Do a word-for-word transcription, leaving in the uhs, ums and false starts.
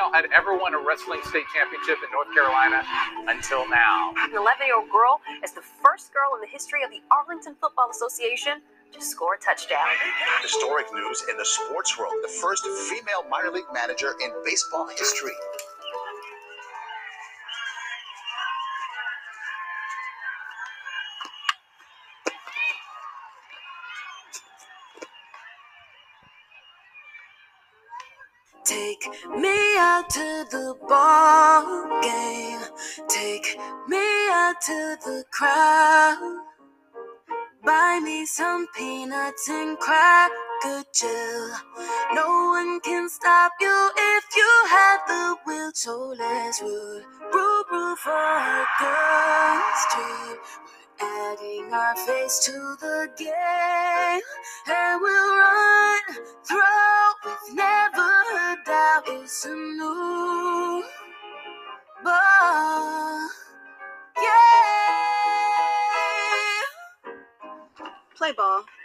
female had ever won a wrestling state championship in North Carolina until now. An eleven-year-old girl is the first girl in the history of the Arlington Football Association to score a touchdown. Historic news in the sports world. The first female minor league manager in baseball history. Take me out to the ball game. Take me out to the crowd. Buy me some peanuts and cracker gel. No one can stop you if you have the will. So let's root, root, root for a girls' dream. We're adding our face to the game, and we'll run through with never a doubt. It's a new ball, yeah. Play ball.